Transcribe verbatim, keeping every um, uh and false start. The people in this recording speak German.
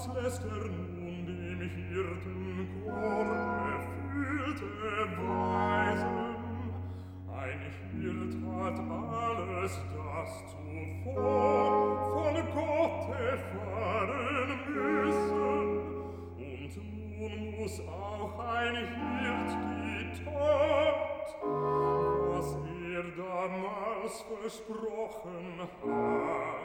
was lässt er nun dem Hirtenchor erfüllte Weisen? Ein Hirt hat alles das zuvor von Gott erfahren müssen, und nun muss auch ein Hirt die Tat, was er damals versprochen hat,